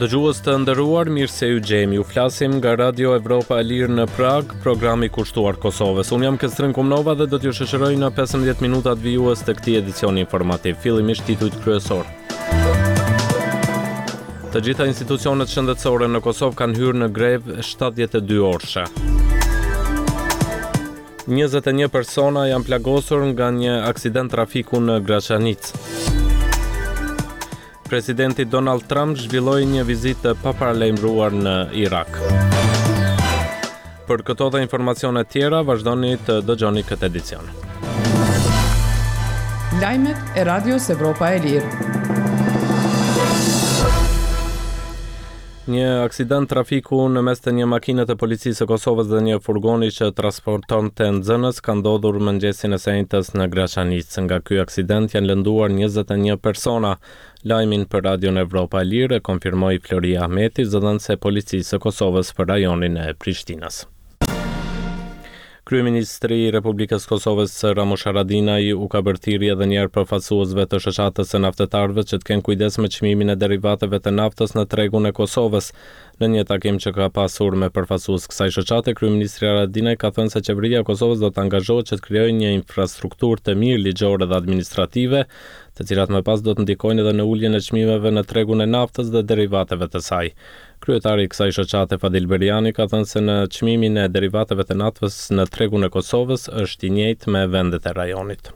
Dëgjues të nderuar, mirë se ju gjejmë. Ju flasim nga Radio Evropa e Lirë në Prag, programi kushtuar Kosovës. Unë jam Kestrin Kumnova dhe do t'ju shoqëroj në 15 minutat vijues të këtij edicioni informativ. Fillimisht titujt kryesor. Të gjitha institucionet shëndetësore në Kosovë kanë hyrë në grevë 72 orëshe. 21 persona janë plagosur nga një aksident trafiku në Graçanicë. Presidenti Donald Trump zhvilloi një vizitë paparalajmëruar në Irak. Për këto dhe informacione tjera, vazhdoni të dëgjoni këtë edicion. Lajmet e Radios Evropa e Lirë. Një aksident trafiku në mes të një makine të policisë së Kosovës dhe një furgoni që transportonte nxënës ka ndodhur mëngjesin e sejtës në Graçanicë. Nga ky aksident janë lënduar 21 persona. Lajmin për Radion Evropa e Lirë e konfirmoi Floria Ahmeti, zëdhënëse e policisë së Kosovës për rajonin e Prishtinës. Kryeministri i Republikës Kosovës Ramush Haradinaj u ka bërë thirrje edhe një herë përfaqësuesve të shoqatës së naftetarëve që të kenë kujdes me çmimin e derivateve të naftës në tregun e Kosovës. Në një takim që ka pasur me përfaqësues kësaj shoqate, kryeministri Haradinaj ka thënë se qeveria e Kosovës do të angazhohet që të krijojë një infrastrukturë të mirë ligjore dhe administrative, të cilat më pas do të ndikojnë edhe në uljen e çmimeve në tregun e naftës dhe derivateve të saj. Kryetari i kësaj shoqate Fadil Beriani ka thënë se në çmimin e derivateve të naftës në tregun e Kosovës është i njëjtë me vendet e rajonit.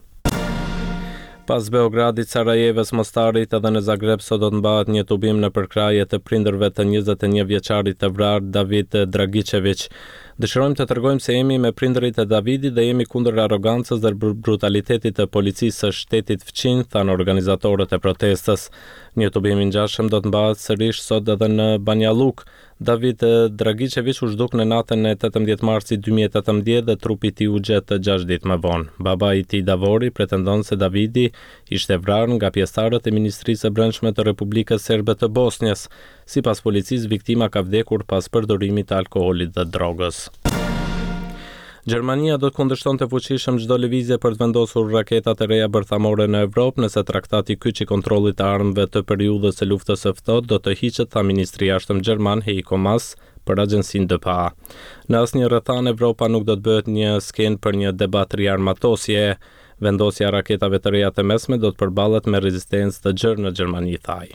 Pas Beogradit, Sarajevës, Mostarit edhe në Zagreb sot do të mbahet një tubim në përkraje të prindërve të 21 vjeçarit të vrarë David Dragicević. Dëshirojmë të tregojmë se jemi me prindërit e Davidit dhe jemi kundër arrogancës dhe brutalitetit të policisë së shtetit fqin, thanë organizatorët e protestës. Një tubim i ngjashëm do të mbahet sërish sot edhe në Banjalluk. David Dragicević u zhduk në natën e 18 marsit 2018 dhe trupi i tij u gjet 6 ditë më vonë. Babai i tij Davori pretendon se Davidi ishte vrarë nga pjesëtarët e Ministrisë së Brendshme të Republikës Serbe të Bosnjës. Sipas policisë, viktima ka vdekur pas përdorimit të alkoolit dhe drogës. Gjermania do të kundërshtonte fuqishëm çdo lëvizje për të vendosur raketat e reja bërthamore në Evropë nëse traktati kyç i kontrollit të armëve të periudhës së luftës së ftohtë do të hiqet, tha ministri i jashtëm gjerman Heiko Maas për agjensinë DPA. Në asnjë rrethan Evropa nuk do të bëhet një skenë për një debat riarmatosje. Vendosja e raketave të reja të mesme do të përballet me rezistencë të gjerë në Gjermani, thaj.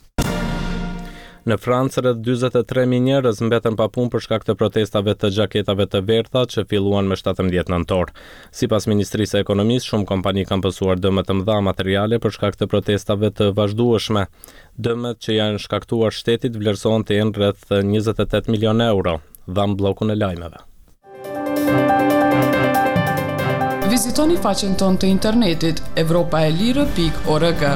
Në Francë, rreth 43.000 njerëz mbetën pa punë për shkak të protestave të xhaketave të verdha që filluan me 17 nëntor. Sipas Ministrisë së Ekonomisë, shumë kompani kanë pësuar dëme të mëdha materiale për shkak të protestave të vazhdueshme. Dëmet që janë shkaktuar shtetit vlerësohen të jenë rreth 28 milion euro. Dham bllokun e lajmeve. Vizitoni faqen tonë të internetit europaelire.org.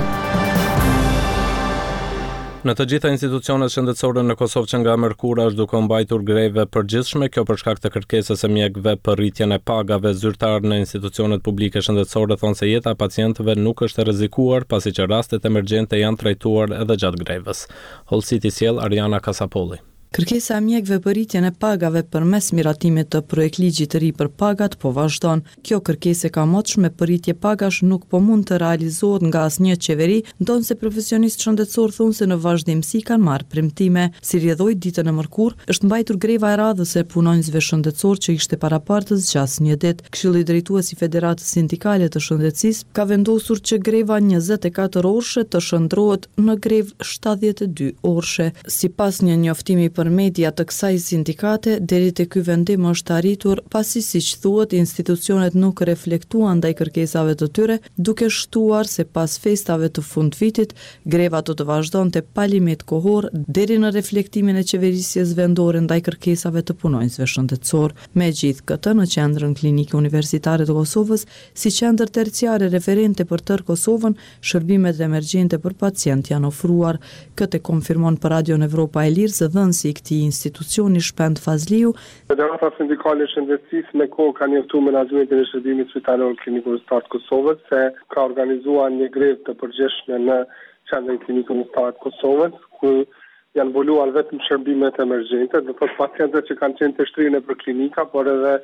Në të gjitha institucionet shëndetësore në Kosovë që nga mërkura është duke mbajtur greve përgjithshme, kjo për shkak të kërkesës së mjekëve për rritjen e pagave. Zyrtarë në institucionet publike shëndetësore thonë se jeta e pacientëve nuk është e rrezikuar, pasi që rastet emergjente janë trajtuar edhe gjatë grevës. Hollësiti sjell Ariana Kasapolli. Kërkesa e mjekëve për rritjen e pagave përmes miratimit të projektligjit të ri për pagat po vazhdon. Kjo kërkesë e kamotshme për rritje pagash nuk po mund të realizohet nga asnjë qeveri, ndonse profesionistë shëndetësor thonë se në vazhdimsi kanë marrë premtime. Si rrjedhoi ditën e mërkurë, është mbajtur greva e radhës e punonjësve shëndetësor që ishte parapartës gjatë një ditë. Këshilli drejtues i Federatës Sindikale të Shëndetësisë ka vendosur që greva 24 orëshe të shndrohet në grevë 72 orëshe. Sipas një njoftimi për media të kësaj sindikate, deri te ky vendim është arritur pasi, siç thuhet, institucionet nuk reflektuan ndaj kërkesave të tyre, duke shtuar se pas festave të fundvitit, greva do të vazhdonte pa limit kohor deri në reflektimin e qeverisjes vendore ndaj kërkesave të punonjësve shëndetësor. Megjithë këtë, në qendrën klinike universitare të Kosovës, si qendër terciare referente për tërë Kosovën, shërbimet emergjente për pacient janë ofruar. Këtë konfirmon për Radion Evropa e Lirë zëdhënësi i këtij institucioni Shpend Fazliu. Federata Sindikale e Shëndetësisë me kohë ka njoftuar menaxhmentin e shërbimit spitalor klinik universitar të Kosovës se ka organizuar një grevë të përgjithshme në qendrën klinike universitare të Kosovës, ku janë mbuluar vetëm shërbimet emergjente, do të thotë pacientët që kanë qenë të shtrirë nëpër klinika, por edhe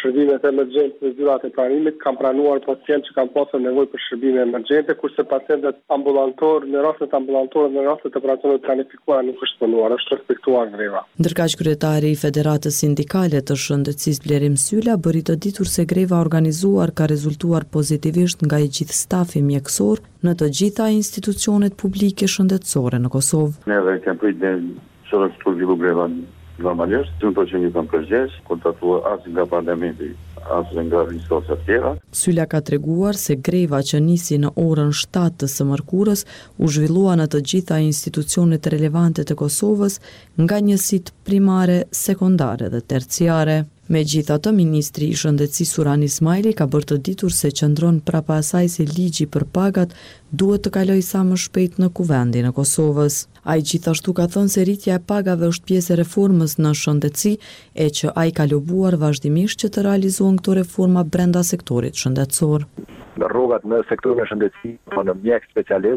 shërbimet emergjente dhe zyrtat e pranimit kanë pranuar pacientë që kanë pasur nevojë për shërbime emergjente, kurse pacientët ambulantor, në rastet ambulantore dhe në rastet e operacioneve planifikuara nuk është punuar, është respektuar greva. Ndërkaq kryetari i Federatës Sindikale të Shëndetësisë Blerim Sylla bëri të ditur se greva organizuar ka rezultuar pozitivisht nga i gjithë stafi mjekësor në të gjitha institucionet publike shëndetësore në Kosovë. Neve kemi pritur që të zhvillu greva normalisht, të në që një të në përgjesh, kontaktua asë nga parlamenti, asë nga resorset tjera. Sylla ka treguar se greva që nisi në orën 7 të së mërkurës u zhvillua në të gjitha institucionet relevante të Kosovës nga njësitë primare, sekondare dhe terciare. Megjithatë, ministri i Shëndetësisë Suran Ismaili ka bërë të ditur se qëndron prapa asaj se ligji për pagat duhet të kalojë sa më shpejt në kuvendin e Kosovës. Ai gjithashtu ka thënë se rritja e pagave është pjesë e reformës në shëndetësi e që ai ka lobuar vazhdimisht që të realizohen këto reforma brenda sektorit shëndetësor. Rrogat në sektorin e shëndetësisë në mjek specialist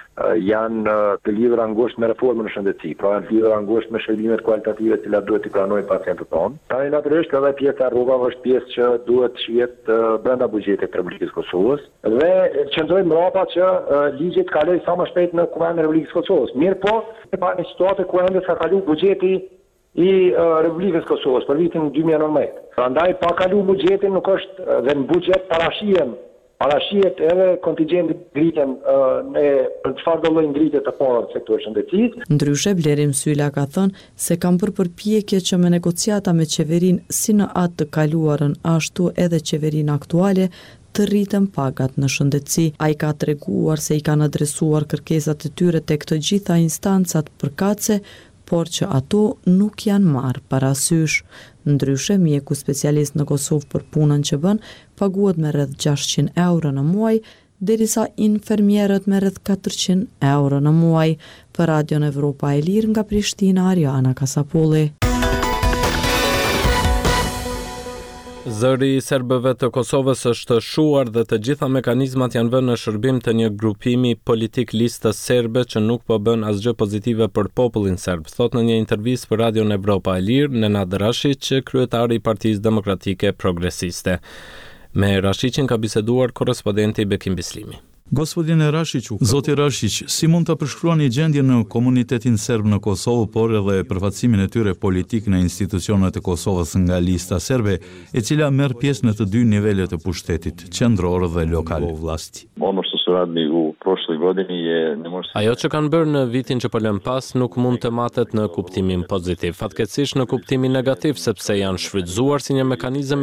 janë të lidhura ngushtë me reformën e shëndetësisë, pra janë të lidhura ngushtë me shërbimet kualitative të cilat duhet t'i pranojnë pacientët tonë. Tani natyrisht edhe pjesa e rrogave është pjesë që duhet të shihet brenda buxhetit të Republikës Kosovës dhe qëndrojmë mbrapa që ligji të kalojë sa më shpejt në Kuvendin e Republikës Kosovës. Mirë po, pa një situatë ku ende ka kaluar buxheti i Republikës Kosovës për vitin 2019. Prandaj pa kaluar buxhetin nuk është dhe në buxhet parashihet edhe kontingjenti ngritjen për çfarë do lloj ngritje të parë në sektorin shëndetësisë. Ndryshe, Blerim Sylla ka thënë se kanë bërë përpjekje që me negociata me qeverinë si në atë të kaluarën ashtu edhe qeverinë aktuale të rriten pagat në shëndetësi. Ai ka treguar se i kanë adresuar kërkesat e tyre tek të gjitha instancat përkatëse, por që ato nuk janë marrë parasysh. Ndryshe, mjeku specialist në Kosovë për punën që bën paguhet me rreth 600 euro në muaj, derisa infermierët me rreth 400 euro në muaj. Për Radion Evropa e Lirë nga Prishtina, Ariana Kasapulli. Zëri i serbëve të Kosovës është shuar dhe të gjitha mekanizmat janë vënë në shërbim të një grupimi politik listës serbe që nuk po bën asgjë pozitive për popullin serb, thot në një intervistë për Radion Evropa e Lirë Nenad Rashić, kryetari i Partisë Demokratike Progresiste. Me Rashićin ka biseduar korrespondenti Bekim Bislimi. Gospodine Rashiću, zoti Rashić, si mund të përshkruani gjendjen në komunitetin serb në Kosovë, por edhe përfaqësimin e tyre politik në institucionet e Kosovës nga lista serbe, e cila merr pjesë në të dy nivelet e pushtetit, qendror dhe lokal. Ono što su radili u prošloj godini je ne može. Ajo që kanë bërë në vitin që po lëm pas nuk mund të matet në kuptimin pozitiv, fatkeqësisht në kuptimin negativ sepse janë shfrytzuar si një mekanizëm